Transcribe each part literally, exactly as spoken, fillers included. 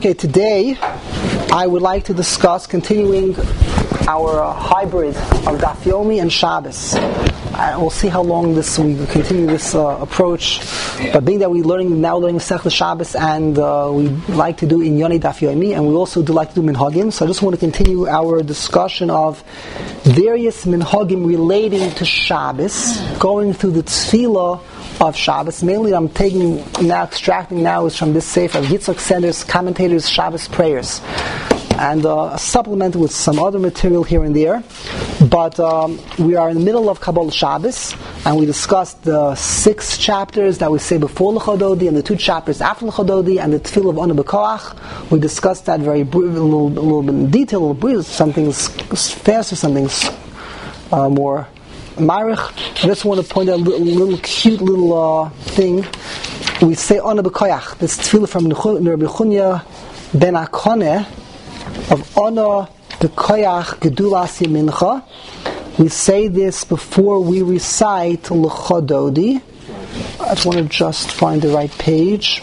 Okay, today I would like to discuss continuing our uh, hybrid of Daf Yomi and Shabbos. And we'll see how long this we continue this uh, approach. But being that we're learning now learning Masechta Shabbos, and uh, we like to do in Yoni Daf Yomi, and we also do like to do Minhagim. So I just want to continue our discussion of various Minhagim relating to Shabbos, going through the Tefillah of Shabbos. Mainly I'm taking now, extracting now is from this Sefer of Yitzchak Sender's Commentators Shabbos Prayers, and uh, a supplement with some other material here and there. But um, we are in the middle of Kabbalah Shabbos, and we discussed the six chapters that we say before L'Chododi and the two chapters after L'Chododi and the Tefillah of Ana B'Koach. We discussed that very brief, a little, a little bit in detail, a little brief. Some things faster, some things uh, more Marich. I just want to point out a little, little cute little uh, thing. We say Ana B'Koach, this Tefillah from Rabbi Chunya ben Akoneh of Ana B'Koach Gedulas Yemincha. We say this before we recite L'Chododi. I just want to just find the right page.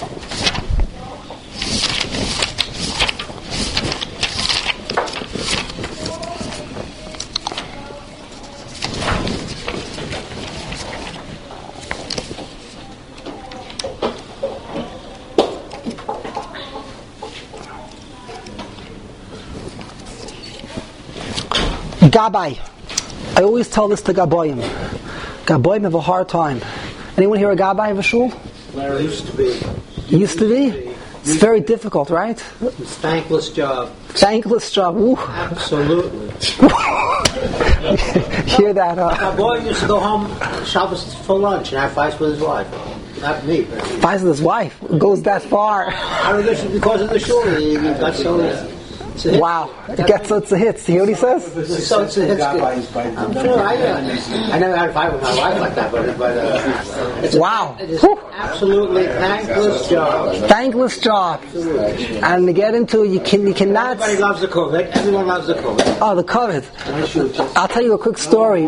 Gabai. I always tell this to Gaboyim. Gaboyim have a hard time. Anyone here a Gabai of a shul? Well, it used to be. It used to be? It's very difficult, right? It's a thankless job. Thankless job. Ooh. Absolutely. Hear that, huh? Gaboyim used to go home Shabbos for lunch and have fights with his wife. Not me, but Fights with his wife. It goes that far. I don't know, because of the shul. He got so. Wow, it gets so it's a hit. See what he says? So it's a hit. I'm sure I, uh, I never had a fight with my wife like that, but, but uh, it's wow, a, it is absolutely thankless job. Thankless job. Absolutely. And to get into you can you cannot. Everybody loves the COVID. Everyone loves the COVID. Oh, the COVID. I'll tell you a quick story.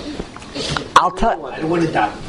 I'll tell. I don't want to die.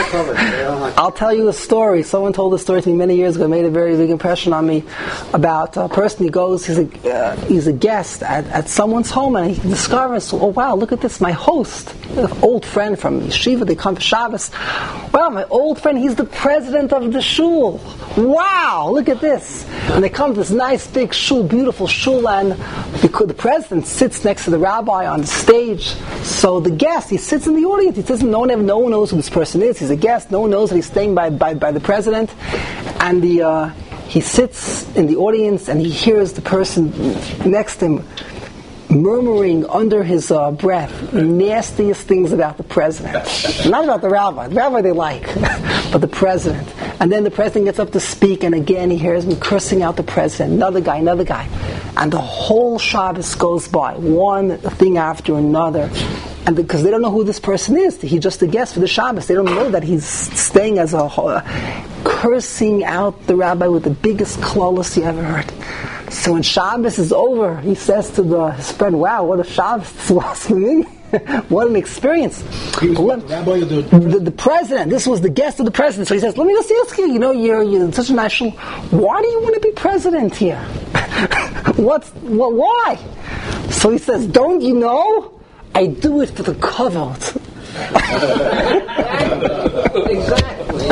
I'll tell you a story. Someone told a story to me many years ago. It made a very big impression on me about a person. He goes. He's a uh, he's a guest at, at someone's home, and he discovers, oh wow, look at this! My host, an old friend from Yeshiva. They come for Shabbos. Wow, my old friend. He's the president of the shul. Wow, look at this! And they come to this nice big shul, beautiful shul, and the, the president sits next to the rabbi on the stage. So the guest, he sits in the audience. He doesn't. No one ever, no one knows who this person is. He's a guest. No one knows that he's staying by by, by the president, and the uh, he sits in the audience and he hears the person next to him murmuring under his uh, breath nastiest things about the president. Not about the rabbi. The rabbi they like, but the president. And then the president gets up to speak, and again he hears him cursing out the president. Another guy, another guy, and the whole Shabbos goes by, one thing after another. And because they don't know who this person is, he's just a guest for the Shabbos. They don't know that he's staying as a uh, cursing out the rabbi with the biggest klalos you ever heard. So when Shabbos is over, he says to the, his friend, "Wow, what a Shabbos this was for me! What an experience!" The, the, the president, this was the guest of the president. So he says, "Let me just ask you. You know, you're, you're in such a nice shul. Why do you want to be president here? What's what? Why?" So he says, "Don't you know? I do it for the kavod." Exactly.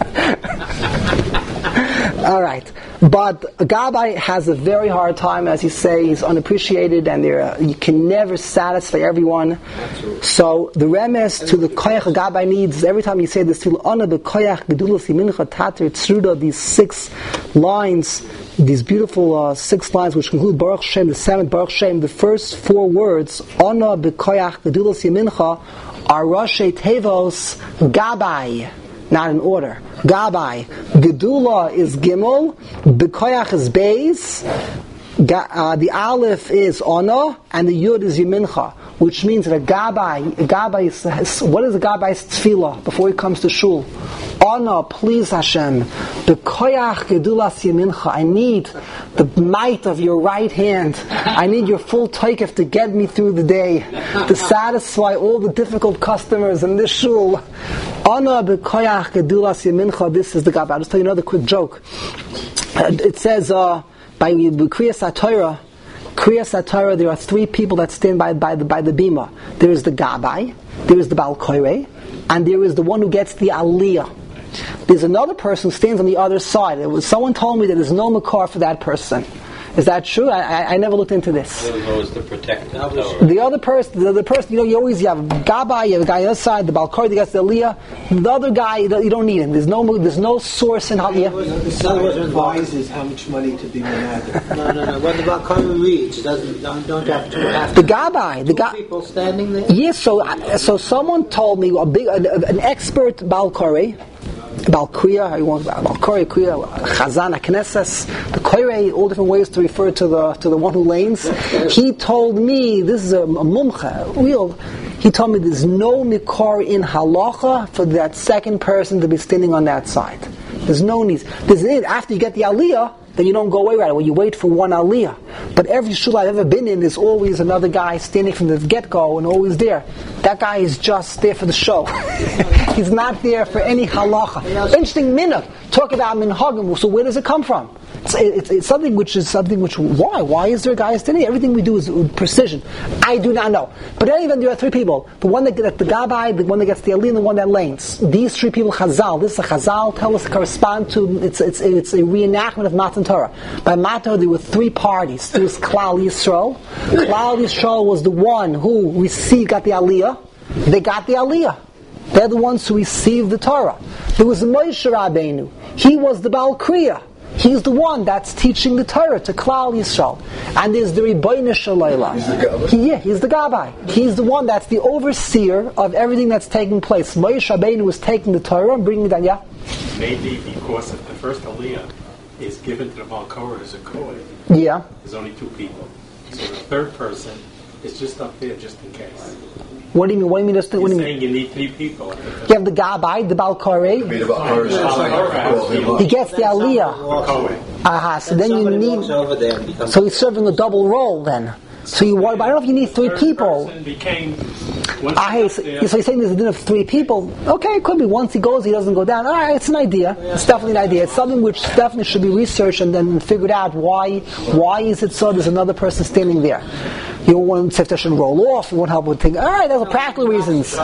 All right, but Gabai has a very hard time, as you say. He's unappreciated, and uh, you can never satisfy everyone. Absolutely. So the remes to the koyach Gabai needs is every time you say this till Ana B'Koach Gedulas Yemincha Tater Tzruda, these six lines, these beautiful uh, six lines which conclude Baruch Shem, the seventh Baruch Shem, the first four words Ana B'Koach Gedulas Yemincha are Rashi Tevos Gabai. Not in order. Gabai. Gedula is Gimel. B'Koach is Beis. Ga, uh, the Aleph is Ona, and the Yud is Yemincha, which means that a Gabai, a Gabai is, what is a Gabai's tefillah before he comes to shul? Ona, please Hashem, B'Koach Gedulas Yemincha, I need the might of your right hand. I need your full taikef to get me through the day, to satisfy all the difficult customers in this shul. Ana B'Koach Gedulas Yemincha, this is the Gabai. I'll just tell you another quick joke. Uh, it says, uh, by Kriyas HaTorah, Kriyas HaTorah, there are three people that stand by, by the by the bima. There is the Gabai, there is the Baal Koreh, and there is the one who gets the Aliyah. There's another person who stands on the other side. It was, someone told me that there's no makar for that person. Is that true? I, I, I never looked into this. The protector. The other person, the other person, you know, you always you have Gabbai, you have a guy on the other side, the Baal Koreh, the gets the Aliyah. The other guy, you don't, you don't need him. There's no, there's no source in Aliyah. The son advises how much money to be monadic. No, no, no. When the Baal Koreh reads, it doesn't don't, don't have to have the Gabbai, the ga- people standing there. Yes, so so someone told me a big an expert Baal Koreh. Baal Kriya, how you want Baal Koreh, Kriya, Chazan, Knesses, the Koreh, all different ways to refer to the to the one who lanes. He told me, this is a, a mumcha, real. He told me there's no mikor in halacha for that second person to be standing on that side. There's no need. There's it after you get the aliyah. Then you don't go away right away. You wait for one aliyah. But every shul I've ever been in, there's always another guy standing from the get-go and always there. That guy is just there for the show. He's not there for any halacha. Interesting minhag. Talk about minhagim. So where does it come from? It's, it's, it's something which is something which, why? Why is there a guy standing? Everything we do is with precision. I do not know. But in any event, there are three people. The one that gets the Gabai, the one that gets the Ali, and the one that lanes. These three people, Chazal, this is a Chazal, tell us correspond to, it's, it's, it's a reenactment of Matan Torah. By Matan Torah, there were three parties. There was Klal Yisrael. Klal Yisrael was the one who received, got the Aliyah. They got the Aliyah. They're the ones who received the Torah. There was Moshe Rabbeinu. He was the Baal Kriya. He's the one that's teaching the Torah to Klal Yisrael. And there's the Rebbeinu Shalayla. He's the Gabai. He, yeah, he's the Gabai. He's the one that's the overseer of everything that's taking place. Moshe Rabbeinu was taking the Torah and bringing it down, yeah? Maybe because of the first Aliyah is given to the Baal Koreh as a Kohen. Yeah. There's only two people. So the third person is just up there just in case. What do you mean? What do you mean? Just, what do you saying mean? You need three people. You have the Gabai, the Baal Koreh. He gets the Aliyah. Aha, so then you need. So he's serving a double role then. So you worry, but I don't know if you need three people. Ah, hey, so, so he's saying there's a din of three people. Okay, it could be. Once he goes, he doesn't go down. All right, it's an idea. It's definitely an idea. It's something which definitely should be researched and then figured out why. Why is it so? There's another person standing there. You don't want Sefer to roll off. You won't help with things. All right, there's practical reasons.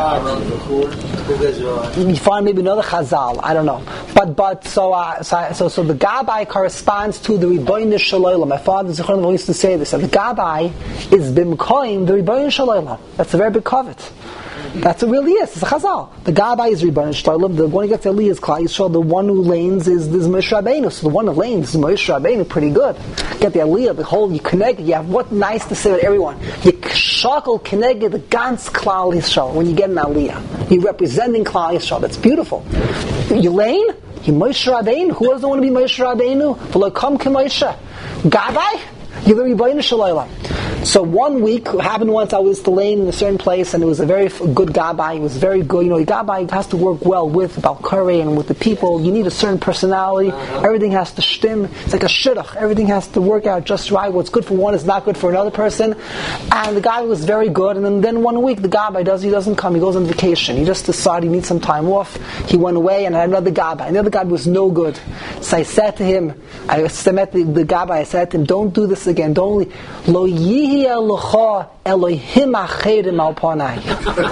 You find maybe another Chazal. I don't know. But but so uh, so, so so the Gabai corresponds to the Rebbeinu Shalayla. My father Zichron used to say this. That the Gabai is bimkoim the Rebbeinu Shalayla. That's a very big covet. That's what it really is. It's a Chazal. The Gabai is Rebbeinu Shalayla. The one who gets the Aliyah is Klal Yisrael. The one who lanes is, is Moshe Rabbeinu. So the one who lanes is Moshe Rabbeinu. Pretty good. Get the Aliyah. The whole you connect. You have what nice to say with everyone. You shakel connect the Gans Klal Yisrael when you get an Aliyah. You're representing Klal Yisrael. That's beautiful. You lane. You Moshe Rabbeinu. Who doesn't want to be Moshe Rabbeinu? V'lo kam k'Moshe. Gabai. You're the Rebbeinu Shalayla. So one week, it happened once, I was to lane in a certain place, and it was a very good Gabai. He was very good. You know, Gabai has to work well with Baal Koreh and with the people. You need a certain personality. Everything has to shtim. It's like a shidduch. Everything has to work out just right. What's good for one is not good for another person. And the guy was very good. And then, then one week, the Gabai does, he doesn't come. He goes on vacation. He just decided he needs some time off. He went away and had another Gabai. Another Gabai was no good. So I said to him, I met the, the Gabai, I said to him, don't do this again. Don't lo yihi elocha Elohim acherim al panai.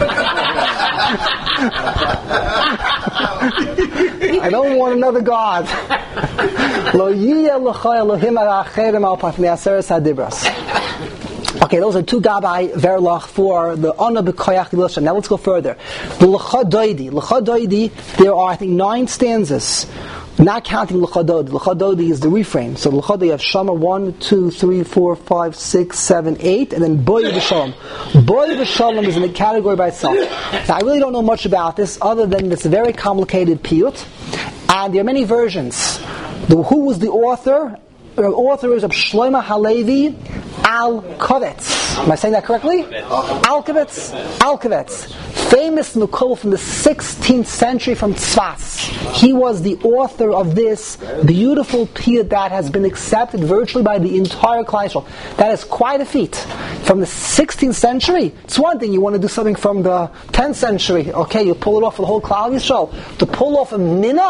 I don't want another God. Lo yihi elocha Elohim acherim al panai. Me'aseres hadibras. Okay, those are two Gabai Verlach for the Ana B'Koyach Dilusha. Now let's go further. The L'cha Doidi. L'cha Doidi, there are I think nine stanzas. Not counting L'cha Dodi. L'cha Dodi is the refrain. So L'cha Dodi you have Shama one, two, three, four, five, six, seven, eight, and then Boy B'Shalom. Boy B'Shalom is in a category by itself. Now I really don't know much about this other than it's a very complicated piyut, and there are many versions. The, who was the author? The author is of Shlomo Halevi Alkovitz. Am I saying that correctly? Alkovitz. Alkovitz. Famous Mekubal from the sixteenth century from Tzfas. He was the author of this beautiful piyut that has been accepted virtually by the entire Klal Yisrael. That is quite a feat. From the sixteenth century, it's one thing. You want to do something from the tenth century. Okay, you pull it off for the whole Klal Yisrael. To pull off a minhag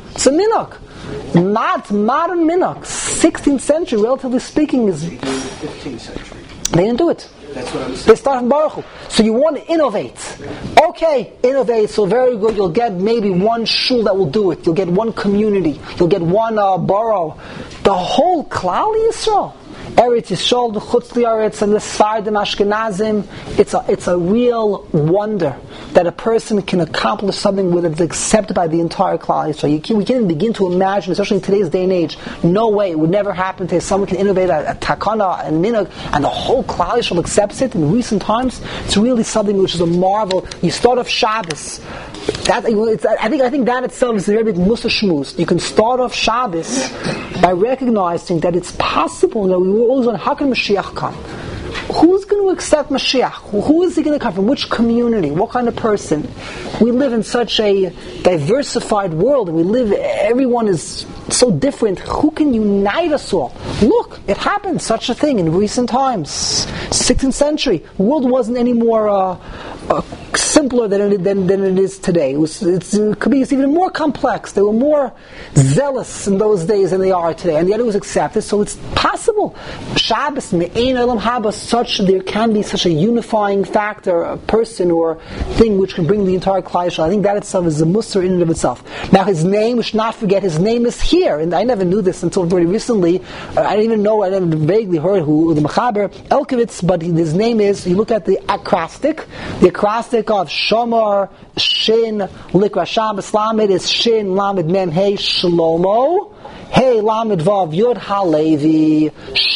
It's a minhag. Not modern minhag. sixteenth century, relatively speaking, is... fifteenth century. They didn't do it. That's what I'm saying. They start from Baruch Hu. So you want to innovate. Okay, innovate, so very good. You'll get maybe one shul that will do it. You'll get one community. You'll get one uh, borough. The whole Klal Yisrael, Eretz Yisrael, the Chutz Li'aretz, and the Sfardim Ashkenazim, it's a, it's a real wonder that a person can accomplish something with it's accepted by the entire Klal Yisrael. You can, we can't even begin to imagine, especially in today's day and age, no way, it would never happen to someone can innovate a, a takana and minhag, and the whole Klal Yisrael accepts it. In recent times, it's really something which is a marvel. You start off Shabbos. That, it's, I think I think that itself is a very big mussar shmuz. You can start off Shabbos by recognizing that it's possible that we were always on, how can Mashiach come? Who's going to accept Mashiach? Who is he going to come from? Which community? What kind of person? We live in such a diversified world, and we live, everyone is so different. Who can unite us all? Look, it happened, such a thing in recent times. sixteenth century. The world wasn't any more uh, uh, simpler than it, than, than it is today. It, was, it's, it could be even more complex. They were more zealous in those days than they are today, and yet it was accepted, so it's possible. Shabbos, Me'ein Olam Haba, such, there can be such a unifying factor, a person or thing which can bring the entire Klal Yisrael. I think that itself is a mussar in and of itself. Now his name, we should not forget, his name is here, and I never knew this until very recently. I didn't even know, I never vaguely heard who the Mechaber Elkovitz, but his name is, you look at the acrostic, the acrostic of Shomar, Shin, Likra Shabbos Lamed is Shin, Lamed Mem, Hey, Shlomo, Hey, Lamed Vav, Yud Halevi,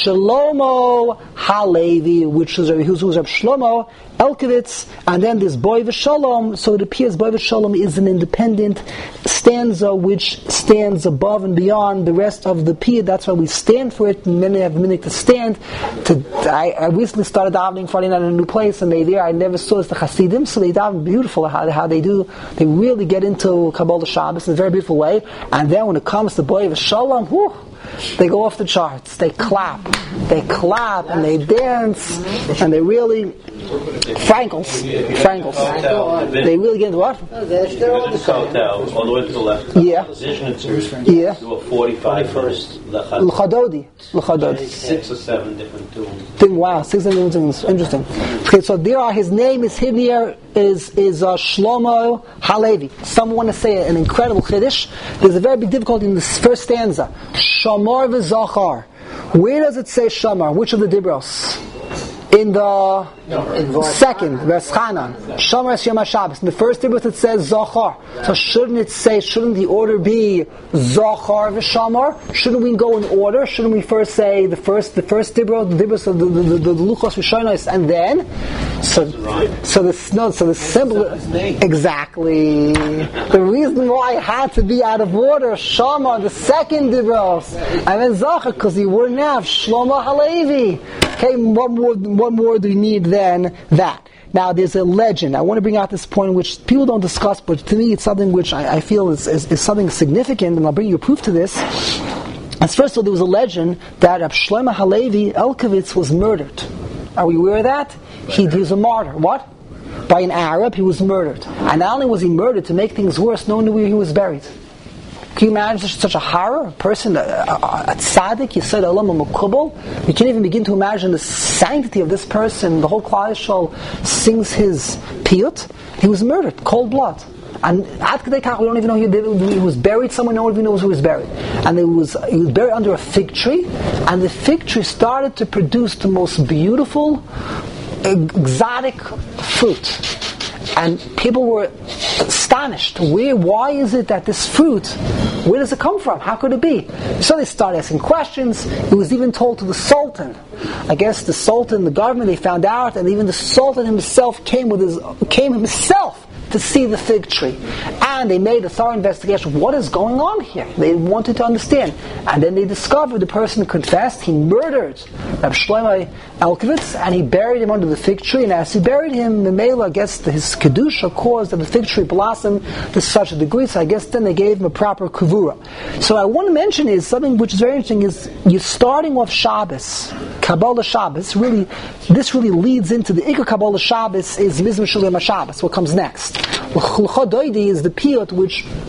Shlomo Halevi, which is who's who's Reb Shlomo Elkovitz, and then this Boy V'Shalom. So it appears Boy V'Shalom is an independent stanza which stands above and beyond the rest of the Piyut. That's why we stand for it. Many have minute to stand. To, I, I recently started davening Friday night in a new place, and they there I never saw as the Hasidim, so they daven beautiful. How, how they do, they really get into Kabbalah Shabbos in a very beautiful way. And then when it comes to Boy V'Shalom, whew, they go off the charts. They clap, they clap, and they dance, and they really Frankels, Frankels. They really get into what? They're all the same. All the way to the left. Yeah. Yeah. Do a forty-five first. L'chadodi. L'chadodi. Six or seven different tunes. Wow, six different tunes. Interesting. Okay, so there are, his name is hidden here, is, is uh, Shlomo Halevi. Some want to say an incredible Chiddush. There's a very big difficulty in this first stanza. Shamar v'Zachar. Where does it say Shamar? Which of the Dibros? In the no, second, Veschanan, Shomer Yom HaShabbos. In the first Dibros it says Zachar. So shouldn't it say, shouldn't the order be Zachar v'Shamar? Shouldn't we go in order? Shouldn't we first say the first, the first Dibros, the Dibros of the the, the, the Luchos Rishonos, and then? So, so the no, so the simple, exactly. The reason why it had to be out of order, Shamar, the second Dibros, and then Zachar, because you wouldn't have Shlomo Halevi. Okay, what more? What more do we need than that? Now, there's a legend. I want to bring out this point which people don't discuss, but to me it's something which I, I feel is, is, is something significant, and I'll bring you a proof to this. As first of all, there was a legend that Reb Shlomo Halevi Elkovitz was murdered. Are we aware of that? He, he was a martyr. What? By an Arab, he was murdered. And not only was he murdered, to make things worse, no one knew where he was buried. Can you imagine such, such a horror? A person, a, a, a tzaddik, Yesod Olam, a Mekubal? You can't even begin to imagine the sanctity of this person. The whole Klal Yisrael sings his piyut. He was murdered, cold blood. And at Kedei we don't even know he, did, he was buried somewhere. No one even knows who he was buried. And it was he was buried under a fig tree. And the fig tree started to produce the most beautiful, exotic fruit. And people were astonished. Where, why is it that this fruit, where does it come from? How could it be? So they started asking questions. It was even told to the Sultan. I guess the Sultan, the government, they found out, and even the Sultan himself came with his, came himself to see the fig tree. And they made a thorough investigation. What is going on here? They wanted to understand. And then they discovered the person confessed. He murdered Reb Shlomo Elkovitz, and he buried him under the fig tree. And as he buried him, the Mela, I guess his kedusha caused that the fig tree blossomed to such a degree. So I guess then they gave him a proper kavura. So I want to mention is something which is very interesting is you're starting off Shabbos, Kabbalah Shabbos. Really, this really leads into the Ikar Kabbalah Shabbos is Mizmor Shel Yom HaShabbos. What comes next? L'chadoidi is the piyut which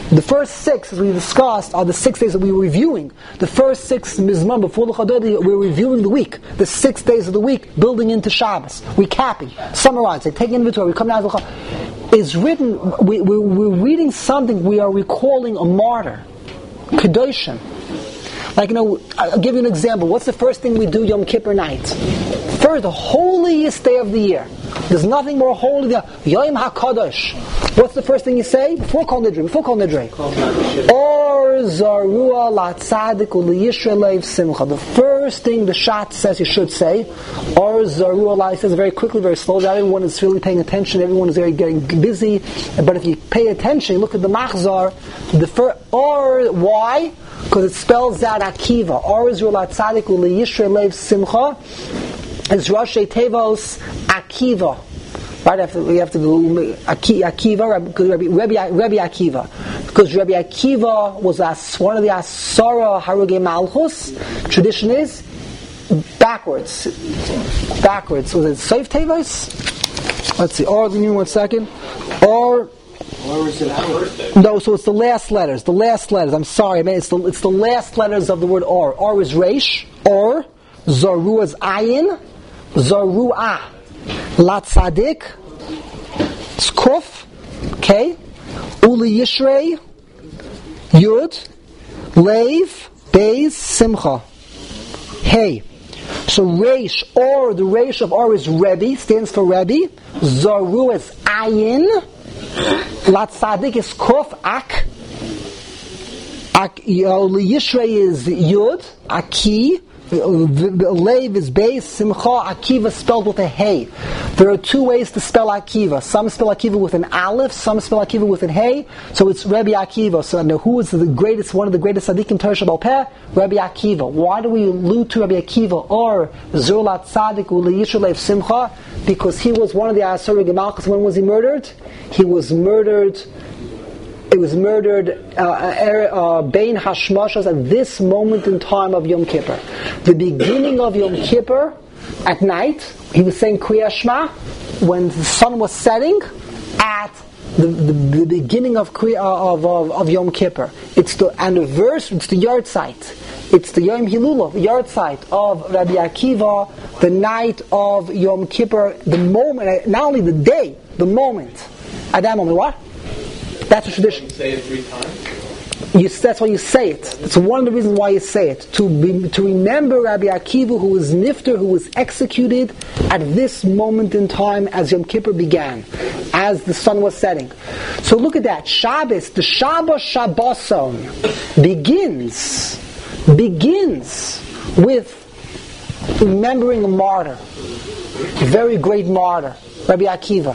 The first six, as we discussed, are the six days that we were reviewing. The first six Mizmor before the Chadodi, we're reviewing the week. The six days of the week, building into Shabbos, recapping, summarizing, taking inventory. We come down to the Chadodi. Is written. We, we, we're reading something. We are recalling a martyr, Kedoshim. Like, you know, I'll give you an example. What's the first thing we do Yom Kippur night? First, the holiest day of the year. There's nothing more holy than Yom HaKadosh. What's the first thing you say? Before Kol Nidre. Before Kol Nidre. Or Zarua La Tzadik U'Liyishra Leiv Simcha. The first thing the Shat says you should say. Or Zarua La, he says very quickly, very slowly. Everyone is really paying attention. Everyone is very getting busy. But if you pay attention, you look at the Machzor. The first, or why? Because it spells out Akiva. Or Zarua La Tzadik U'Liyishra Leiv Simcha. It's Rashi Tevos Akiva. Right after we have to go Akiva, because Rabbi, Rabbi, Rabbi Akiva, because Rabbi Akiva was as, one of the Asara Harugei Malchus. Tradition is backwards, backwards. Was it Seif Tevos? Let's see. Or give me one second. Or. Or is it our? No, so it's the last letters. The last letters. I'm sorry, I mean it's the it's the last letters of the word or. Or is Reish. Or Zaru is Ayin. Zaru'ah. La Tzadik. Skuf. Okay. Uli Yishrei. Yud. Leiv. Beis. Simcha. Hey. So Reish, or the Reish of or is Rebbe, stands for Rebbe. Zaru is Ayin. La Tzadik is Kuf. Ak. Ak. Uli Yishrei is Yud. Aki. Leiv is Beis, Simcha, Akiva spelled with a Hey. There are two ways to spell Akiva. Some spell Akiva with an Aleph, some spell Akiva with an Hey. So it's Rabbi Akiva. So now who is the greatest, one of the greatest Tzadikim Torah Shabbal Peh? Rabbi Akiva. Why do we allude to Rabbi Akiva or Zurlat Tzadik U'Liyishra Leiv Simcha? Because he was one of the Asari Gemalchus. When was he murdered? He was murdered It was murdered uh, uh, Bein Hashmashas at this moment in time of Yom Kippur. The beginning of Yom Kippur, at night, he was saying Kriya Shema, when the sun was setting, at the, the, the beginning of, of, of, of Yom Kippur. It's the anniversary, it's the yard site. It's the Yom Hilula, the yard site of Rabbi Akiva, the night of Yom Kippur, the moment, not only the day, the moment. At that moment, what? That's a tradition. You say it three times? You, that's why you say it. It's one of the reasons why you say it. To be, to remember Rabbi Akiva, who was nifter, who was executed at this moment in time as Yom Kippur began, as the sun was setting. So look at that. Shabbos, the Shabbos Shabboson begins, begins with remembering a martyr, a very great martyr, Rabbi Akiva.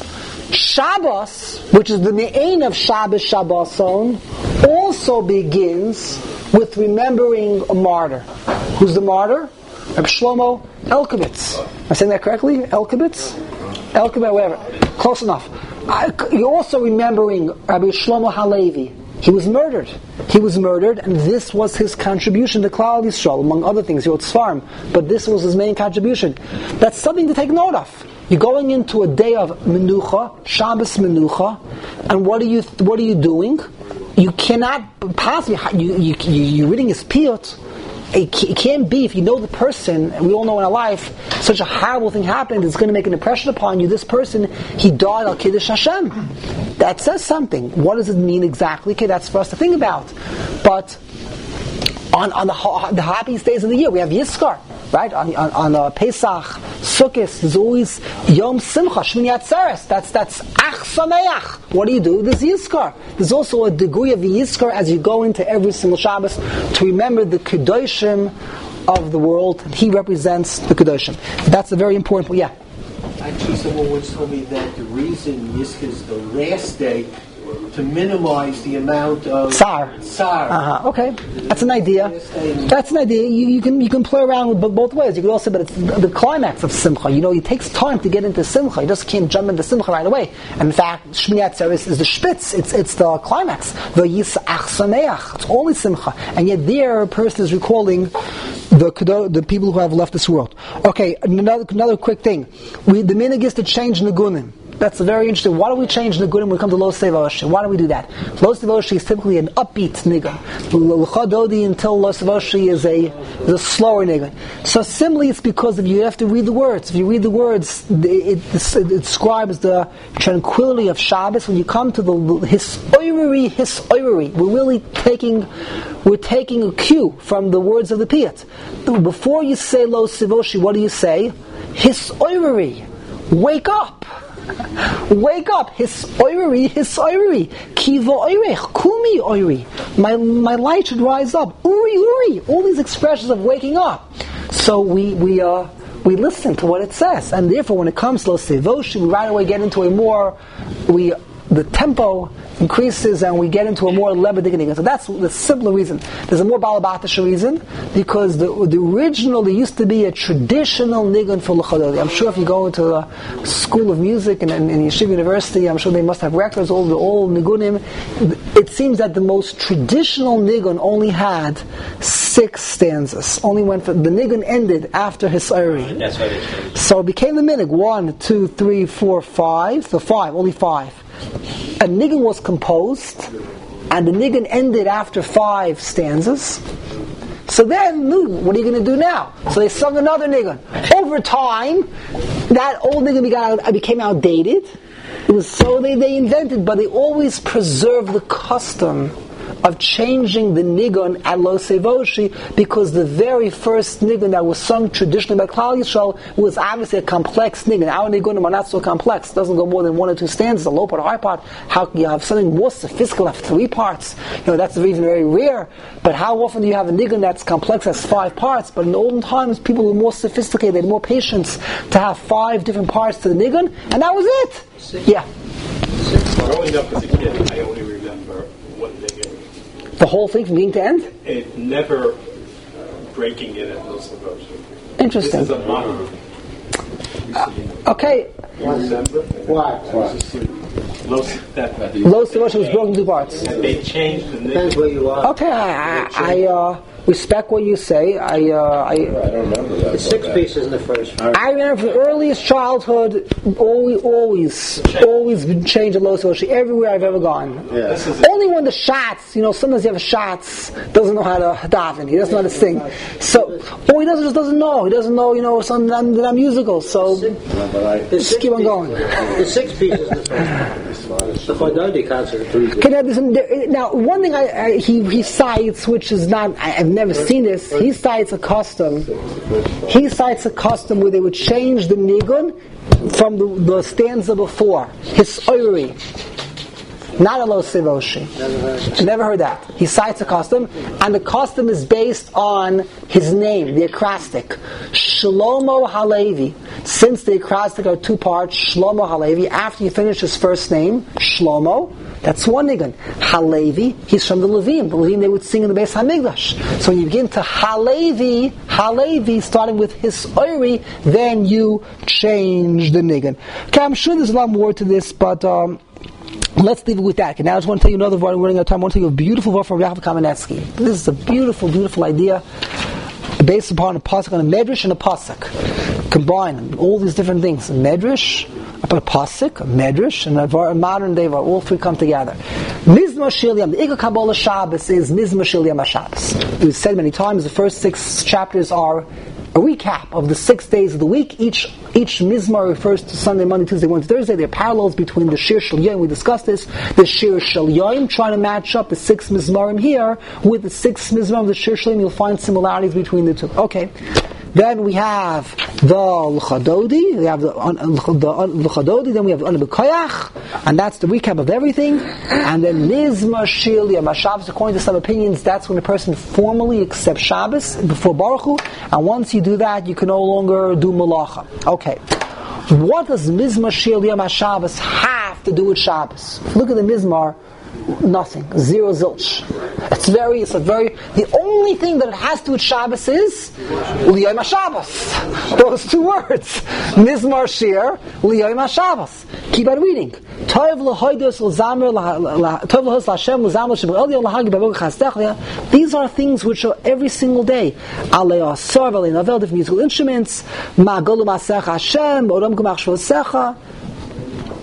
Shabbos, which is the me'ain of Shabbos Shabboson, also begins with remembering a martyr. Who's the martyr? Rabbi Shlomo Elkovitz. Am I saying that correctly? Elkovitz? Elkovitz, whatever. Close enough. I, you're also remembering Rabbi Shlomo Halevi. He was murdered. He was murdered, and this was his contribution to Klal Yisrael, among other things. He wrote Sfarim, but this was his main contribution. That's something to take note of. You're going into a day of Menucha, Shabbos Menucha, and what are you what are you doing? You cannot possibly, you, you, you, you're reading his piyut. It can't be, if you know the person, and we all know in our life, such a horrible thing happened, it's going to make an impression upon you. This person, he died al Kiddush Hashem. That says something. What does it mean exactly? Okay, that's for us to think about. But on, on the, the happiest days of the year, we have Yizkar. Right? On, on, on uh, Pesach, Sukkot, there's always Yom Simcha, Shmini Atzeres. That's, that's Ach Sameach. What do you do? There's Yizkar. There's also a degree of Yizkar as you go into every single Shabbos to remember the Kedoshim of the world. He represents the Kedoshim. That's a very important point. Yeah? Actually, someone once told me that the reason Yizkar is the last day to minimize the amount of Tsar. Tsar. Uh-huh. Okay, that's an idea. That's an idea. You, you can you can play around with both ways. You can also, but it's the climax of Simcha. You know, it takes time to get into Simcha. You just can't jump into Simcha right away. And in fact, Shmini Atzeres is the spitz. It's it's the climax. The Yisach Sameach. It's only Simcha, and yet there a person is recalling the the people who have left this world. Okay, another another quick thing. We the minhag is to change Nigunim. That's very interesting. Why do we change Nigunim when we come to Lo Sevoshi? Why do we do that? Lo Sevoshi is typically an upbeat Nigun. L'cha Dodi until Lo Sevoshi is a, is a slower Nigun. So similarly, it's because if you have to read the words. If you read the words, it, it, it describes the tranquility of Shabbos. When you come to the His Oireri, His Oireri, we're really taking, we're taking a cue from the words of the Piyut. Before you say Lo Sevoshi, what do you say? His Oireri. Wake up! Wake up! His oiri, his oiri, kivo oirech, kumi oiri. My my light should rise up. Uri uri. All these expressions of waking up. So we we uh we listen to what it says, and therefore when it comes to Lo Sevoshi, we right away get into a more we the tempo increases and we get into a more lebedik. So that's the simpler reason. There's a more balabatish reason because the, the original there used to be a traditional nigun for l'cha dodi. I'm sure if you go into a school of music and in, in Yeshiva University, I'm sure they must have records all the all nigunim. It seems that the most traditional nigun only had six stanzas. Only went for the nigun ended after his ayri. That's what it is. So it became the minig one, two, three, four, five. So five, only five. A nigun was composed, and the nigun ended after five stanzas. So then, what are you going to do now? So they sung another nigun. Over time, that old nigun became outdated. It was so they, they invented, but they always preserved the custom of changing the nigun at Lo Sevoshi because the very first nigun that was sung traditionally by Klal Yisrael was obviously a complex nigun. Our nigunim are not so complex. It doesn't go more than one or two stanzas, a low part, a high part. How can you have something more sophisticated, have three parts? You know, that's even very rare. But how often do you have a nigun that's complex, has five parts? But in the olden times, people were more sophisticated, they had more patience to have five different parts to the nigun, and that was it. Six. Yeah. Six. Growing up as a kid, I only remember one nigun. The whole thing from beginning to end? It never breaking it at Lo Sevoshi. Interesting. This is a modern. Uh, okay. Why? Lo Sevoshi was broken into two parts. And they changed the Depends where nigun. you are. Okay, I, I uh, respect what you say. I, uh, I, I don't remember that. It's six pieces in the first. I remember from earliest childhood, always, always, always been changed at Lo Sevoshi everywhere I've ever gone. Yeah. This is Only when the shots, you know, sometimes you have shots, doesn't know how to daven, he doesn't know how to sing. So, or he doesn't just doesn't know. He doesn't know, you know, some they're not musical. So, No, but I, just keep on going. There's six pieces in the first. The Chododi concert. Can I have this in there? Now, one thing I, I, he he cites, which is not, I, I've never seen this. He cites a custom. He cites a custom where they would change the nigun from the, the stanza before. His oiri. Not a Lo Sevoshi. I never heard that. He cites a custom, and the custom is based on his name, the acrostic. Shlomo Halevi. Since the acrostic are two parts, Shlomo Halevi, after you finish his first name, Shlomo, that's one nigun. Halevi, he's from the Levim. The Levim, they would sing in the Beis HaMikdash. So when you begin to Halevi, Halevi, starting with his oiri, then you change the nigun. Okay, I'm sure there's a lot more to this, but um, let's leave it with that. Okay, now I just want to tell you another word. We're running out of time. I want to tell you a beautiful word from Yaakov Kamenetsky. This is a beautiful, beautiful idea based upon a pasuk, on a medrash and a pasuk. Combine all these different things. A medrash, a pasuk, a medrash, and a modern day, all three come together. Mizmor Shel Yom. The Ikar Kabbalah Shabbos is Mizmor Shel Yom HaShabbos. We've said many times, the first six chapters are a recap of the six days of the week. Each each mizmar refers to Sunday, Monday, Tuesday, Wednesday, Thursday. There are parallels between the Shir Shel Yom, we discussed this, the Shir Shel Yom, trying to match up the six mizmarim here with the six mizmarim of the Shir Shel Yom. You'll find similarities between the two. Okay. Then we have the L'cha Dodi, we have the L'cha Dodi, then we have the Ana B'Koyach, and that's the recap of everything. And then Mizmor Shel Yom HaShabbos, according to some opinions, that's when a person formally accepts Shabbos before Baruch Hu, and once you do that, you can no longer do Malacha. Okay. What does Mizmor Shel Yom HaShabbos have to do with Shabbos? Look at the Mizmar. Nothing. Zero zilch. It's very, it's a very, the only thing that it has to do with Shabbos is Liyom HaShabbos. Those two words. Mizmar Shir, Liyom HaShabbos. Keep on reading. Tov l'hoidos l'zamer, Tov l'hoidos l'Hashem l'zamer sheb'el yom l'hagi b'avog chastech. These are things which are every single day. Alei asar, alei navel, different musical instruments. Ma'agolu ma'asech Hashem, oram kumach shvosecha.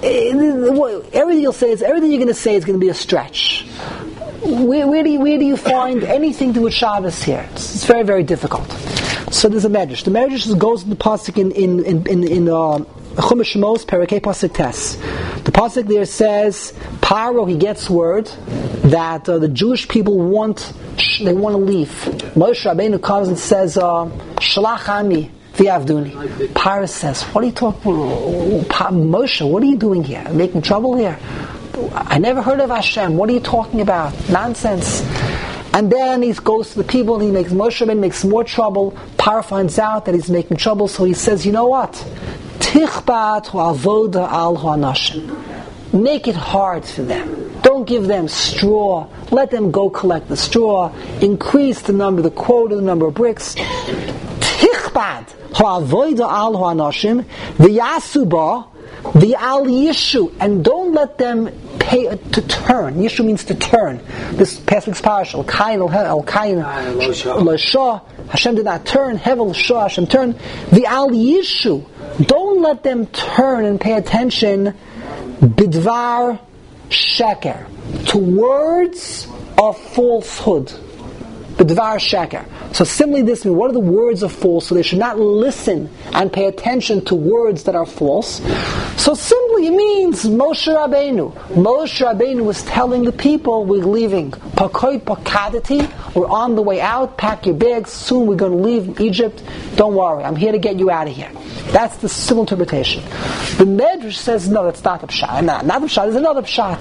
everything you'll say is everything you're going to say is going to be a stretch. Where, where do you where do you find anything to do with Shabbos here? It's, it's very very difficult. So there's a medrash. The medrash goes to the pasuk in in in in, in uh, Chumash Shemos Parakei pasuk Tes. The pasuk there says Paro he gets word that uh, the Jewish people want they want to leave. Moshe Rabbeinu comes and says Shalach Ami v'Avduni. Paro says, "What are you talking? Moshe, what are you doing here? Making trouble here? I never heard of Hashem. What are you talking about? Nonsense." And then he goes to the people and he makes Moshe Rabbeinu makes more trouble. Paro finds out that he's making trouble, so he says, "You know what? Tichbat ha'avoda al ha'anashim. Make it hard for them. Don't give them straw. Let them go collect the straw. Increase the number, the quota, the number of bricks. Tichbat ha'avoda al ha'anashim v'yasuba the al yishu, and don't let them pay uh, to turn. Yishu means to turn. This past week's parish, al kain al kain lo shah. Hashem did not turn. Hevel shah. Hashem turned. The al yishu. Don't let them turn and pay attention. Bidvar sheker, to words of falsehood. Bidvar sheker. So simply this means, what are the words of false? So they should not listen and pay attention to words that are false. So simply it means Moshe Rabbeinu. Moshe Rabbeinu was telling the people, we're leaving. Pakoi pakadati, we're on the way out, pack your bags, soon we're going to leave Egypt. Don't worry, I'm here to get you out of here. That's the simple interpretation. The Medrash says, no, that's not the pshat. Not, not the pshat, there's another pshat.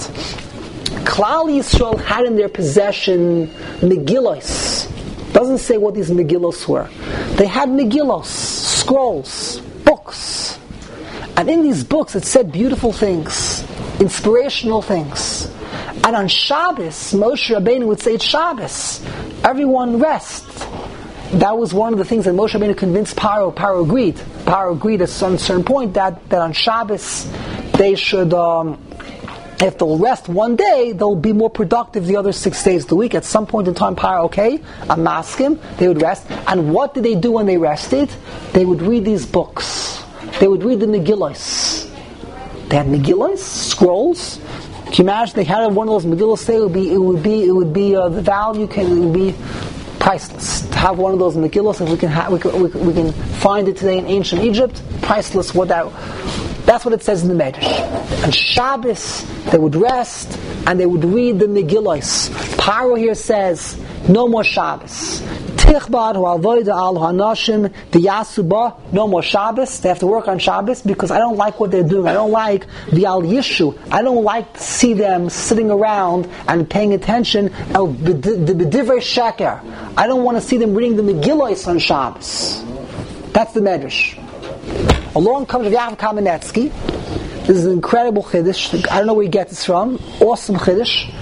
Klal Yisrael had in their possession Megillos. Doesn't say what these Megillos were. They had Megillos, scrolls, books. And in these books it said beautiful things, inspirational things. And on Shabbos, Moshe Rabbeinu would say, it's Shabbos. Everyone rest. That was one of the things that Moshe Rabbeinu convinced Paro. Paro agreed. Paro agreed at some certain point that, that on Shabbos they should... Um, If they'll rest one day, they'll be more productive the other six days of the week. At some point in time, Paro, okay, I'm masking, they would rest. And what did they do when they rested? They would read these books. They would read the Megillos. They had Megillos, scrolls. Can you imagine they had one of those Megillos? It would be, it would be, it would be uh, the value can it would be priceless to have one of those Megillos. If we can, ha- we can, we can, we can find it today in ancient Egypt, priceless. What that. That's what it says in the Medrash. On Shabbos, they would rest and they would read the Megillos. Paro here says, no more Shabbos. Tichbad hu'avoda al ha'anashim v'yasuba, no more Shabbos. They have to work on Shabbos because I don't like what they're doing. I don't like the al yishu. I don't like to see them sitting around and paying attention. El b'divrei sheker. I don't want to see them reading the Megillos on Shabbos. That's the Medrash. Along comes Rav Yaakov Kamenetsky. This is an incredible chiddush. I don't know where he gets this from. Awesome chiddush.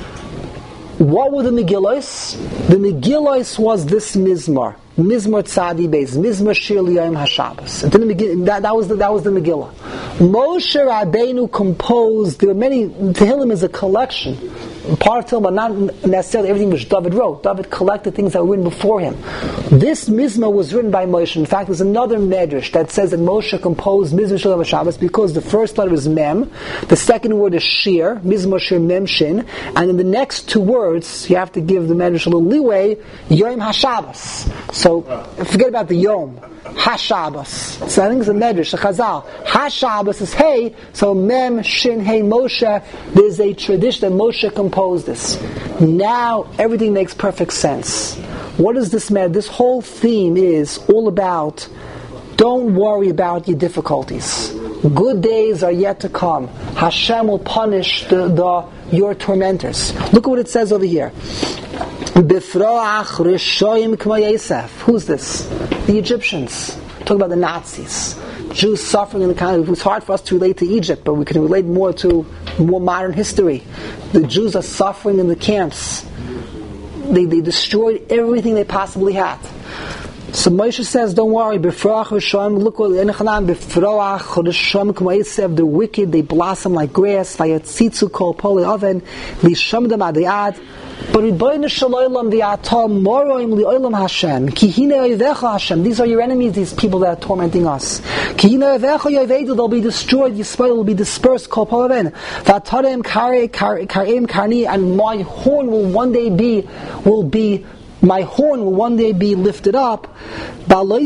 What were the Megillos? The Megillos was this Mizmor. Mizmor Tzadi Beis. Mizmor Shir L'Yom HaShabbos. That, that, was the, that was the Megillah. Moshe Rabbeinu composed, there were many, Tehillim is a collection. Part of Tehillim, but not necessarily everything which David wrote. David collected things that were written before him. This Mizmor was written by Moshe. In fact, there's another Medrash that says that Moshe composed Mizmor Shir L'Yom HaShabbos because the first letter is Mem, the second word is Shir, Mizmor Shir Mem Shin, and in the next two words, you have to give the Medrash a little leeway, Yom HaShabbos. So, forget about the Yom. HaShabbos. So I think it's a Medrash, a Chazal. HaShabbos is Hey, so Mem, Shin, Hey, Moshe. There's a tradition that Moshe composed this. Now, everything makes perfect sense. What is this matter? This whole theme is all about, don't worry about your difficulties. Good days are yet to come. Hashem will punish the, the your tormentors. Look at what it says over here. Bifroach Rishoyim K'mo Yosef. Who's this? The Egyptians. Talk about the Nazis. Jews suffering in the kind of, it's hard for us to relate to Egypt, but we can relate more to more modern history. The Jews are suffering in the camps. They they destroyed everything they possibly had. So Moshe says, don't worry, Bifroach Rishoyim, look what Enochanam, Bifroach Rishoyim K'mo Yosef, the wicked, they blossom like grass, Vayatzitzu Kol Poli Oven, Lishamdam Adiyad. But Rebbeinu Shalom the Atam Moroim Li'olam Hashem Ki Hine Oivecha Hashem. These are your enemies, these people that are tormenting us. Ki Hine Oivecha Yovedu, they'll be destroyed, Yisrael will be dispersed, Kol Palaven. V'Atarem Kare Kareim Karni, and my horn will one day be, will be My horn will one day be lifted up. When the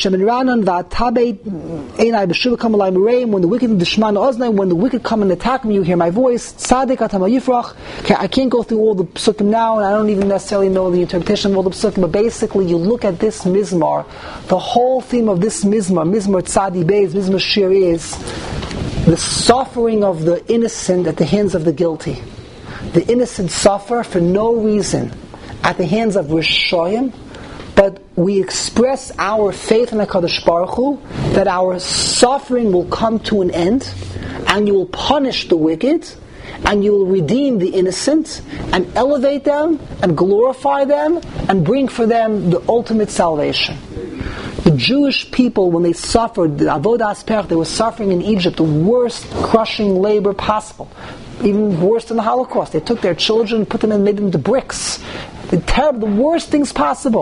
wicked when the wicked come and attack me, you hear my voice. I can't go through all the psukim now, and I don't even necessarily know the interpretation of all the psukim, but basically you look at this mizmar, the whole theme of this mizmar, mizmar tzadi beis, mizmar shir, is the suffering of the innocent at the hands of the guilty. The innocent suffer for no reason at the hands of Rishoyim, but we express our faith in HaKadosh Baruch Hu that our suffering will come to an end, and you will punish the wicked, and you will redeem the innocent, and elevate them, and glorify them, and bring for them the ultimate salvation. The Jewish people, when they suffered, the Avodas Perach, they were suffering in Egypt, the worst crushing labor possible. Even worse than the Holocaust. They took their children, put them and made them into bricks. The terrible, the worst things possible.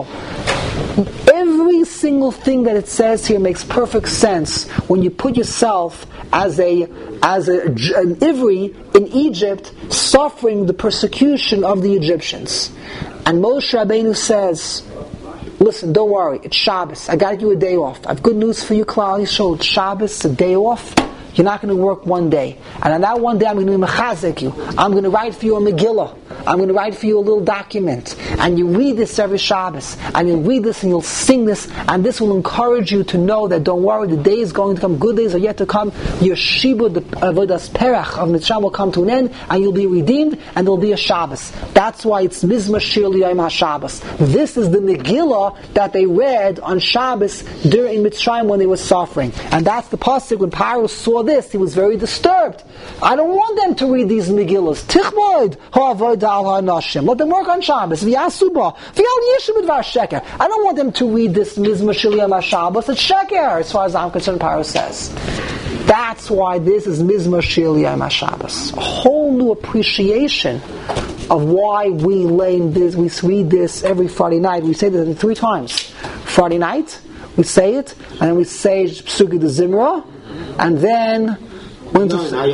Every single thing that it says here makes perfect sense when you put yourself as a as a, an Ivri in Egypt, suffering the persecution of the Egyptians. And Moshe Rabbeinu says, listen, don't worry, it's Shabbos. I got you a day off. I have good news for you, Klal Yisrael. It's Shabbos, a day off. You're not going to work one day. And on that one day, I'm going to mechazek you. I'm going to write for you a Megillah. I'm going to write for you a little document. And you read this every Shabbos. And you'll read this and you'll sing this. And this will encourage you to know that don't worry, the day is going to come. Good days are yet to come. Your shibud, the avodas perach of Mitzrayim will come to an end. And you'll be redeemed. And there'll be a Shabbos. That's why it's Mizmar Shir L'Yom HaShabbos. This is the Megillah that they read on Shabbos during Mitzrayim when they were suffering. And that's the pasuk when Paro saw this, he was very disturbed. I don't want them to read these Megillas. Tichmoid ha'avodah al ha'nashim. Let them work on Shabbos. V'yasuba. V'yal yishu b'dvar sheker. I don't want them to read this Mizmar Shir L'Yom HaShabbos. It's sheker, as far as I'm concerned, Paro says. That's why this is Mizmar Shir L'Yom HaShabbos. A whole new appreciation of why we lay this, we read this every Friday night. We say this three times. Friday night, we say it, and then we say Psuki de Zimra, and then when to, and the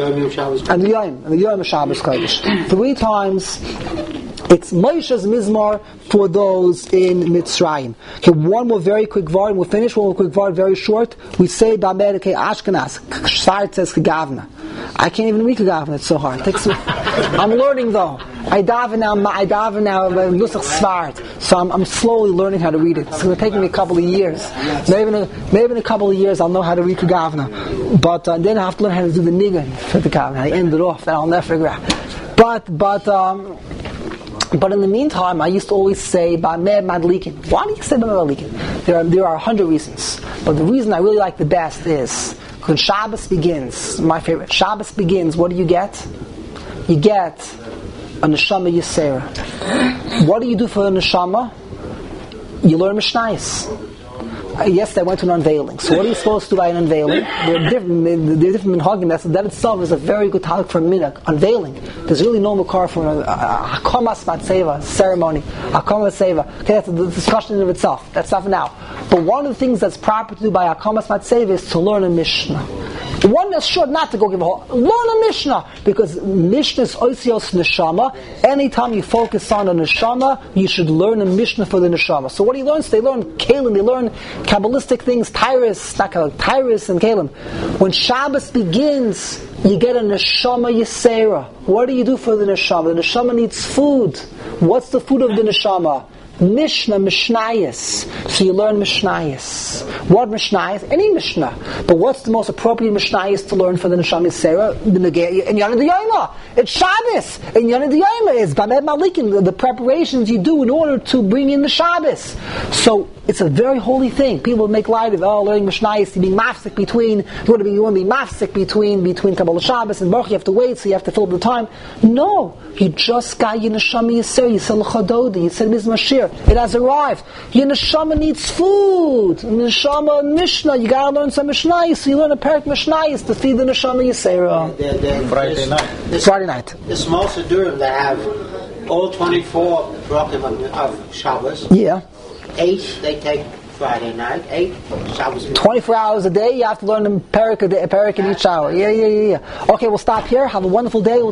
Yom, and the Yom Shabbos Kodesh. Three times. It's Moshe's Mizmar for those in Mitzrayim. Okay, one more very quick vart, and we'll finish. One more quick vart, very short. We say Ba'amerike Ashkenaz. Shart says Kagavna. I can't even read Kagavna. It's so hard. It takes me, I'm learning though. I daven now. I daven now. Nusach Svart. So I'm, I'm slowly learning how to read it. It's going to take me a couple of years. Maybe in a, maybe in a couple of years I'll know how to read Kagavna. But uh, then I have to learn how to do the nigun for the Kagavna. I end it off. That I'll never figure out. But but. Um, But in the meantime, I used to always say Ba'ameh Madlikin. Why do you say Ba'ameh Madlikin? There are there are a hundred reasons, but the reason I really like the best is when Shabbos begins. My favorite. Shabbos begins. What do you get? You get a neshama yisera. What do you do for a neshama? You learn Mishnayos. Uh, yesterday I went to an unveiling. So what are you supposed to do by an unveiling? They're different. They're different minhagim. That that itself is a very good topic for a minhag. Unveiling. There's really no makar for a hakomas matzeva ceremony. Hakomas matzeva. Okay, that's a discussion in of itself. That's not for now. But one of the things that's proper to do by hakomas matzeva is to learn a mishnah. One that's sure not to go give a whole. Learn a mishnah, because mishnah is oisios neshama. Anytime you focus on a neshama, you should learn a mishnah for the neshama. So what do you learn? So they learn kalim. They learn Kabbalistic things, Tyrus, not Tyrus and Kalim. When Shabbos begins, you get a neshama yisera. What do you do for the neshama? The neshama needs food. What's the food of the neshama? Mishnah, Mishnayos. So you learn Mishnayos. What Mishnayos? Any Mishnah. But what's the most appropriate Mishnayos to learn for the Neshama Yisera? In Yana D'Yoma. It's Shabbos. In Yana D'Yoma is Ba'ameh Malikin, the preparations you do in order to bring in the Shabbos. So it's a very holy thing. People make light of, oh, learning Mishnayos, being mafsik between, you want to be, you want to be mafsik between, between Kabbalah Shabbos and Baruch, you have to wait, so you have to fill up the time. No. You just got your Neshama Yisera, you said L'chadodi, you said Mizmar Shir. It has arrived. Your neshama needs food. Neshama Mishnah. You gotta learn some Mishnayos. So you learn a parak Mishnayos to feed the neshama Yisera. Friday night. This, Friday night. The small Siddurim that have all twenty-four broken of Shabbos. Yeah. Eight they take Friday night. Eight Shabbos. twenty-four hours a day, you have to learn a parak a day, a parak in each hour. Yeah, yeah, yeah, yeah. Okay, we'll stop here. Have a wonderful day. We'll